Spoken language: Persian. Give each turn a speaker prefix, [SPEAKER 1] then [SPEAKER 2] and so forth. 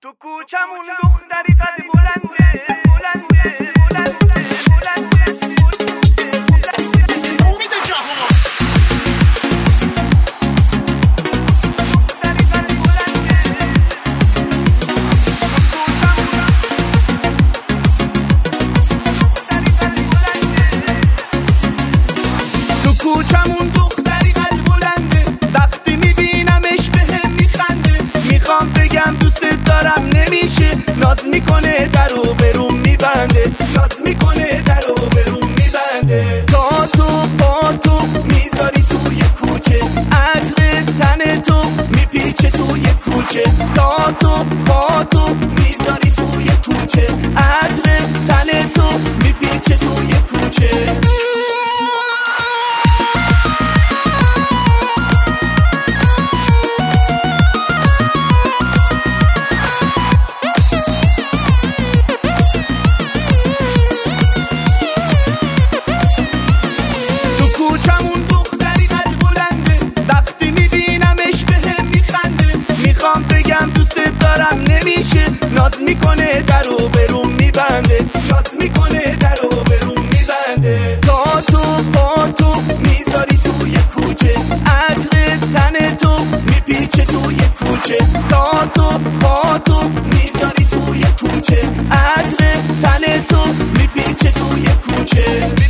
[SPEAKER 1] تو کوچمون دختری قد بلنده بلنده بلنده بلنده
[SPEAKER 2] امید جهان
[SPEAKER 1] دختری قد بلنده تو کوچمون دختری قد بلنده وقتی میبینمش بهم میخنده میخوام بگم دوست دارم نمیشه ناز میکنه درو بروم میبنده ناز میکنه درو بروم میبنده تا تو با تو میذاری توی کوچه عطر تن تو میپیچه توی کوچه تا تو با تو میذاری توی کوچه عطر تن تو میپیچه توی کوچه کوچمون دختری قد بلنده وقتی میبینمش بهم میخنده میخوام بگم دوست دارم نمیشه ناز میکنه درو بروم میبنده ناز میکنه درو بروم میبنده تا تو با تو میذاری توی کوچه عطر تن تو میپیچه توی کوچه تا تو با تو میذاری توی کوچه عطر تن تو میپیچه توی کوچه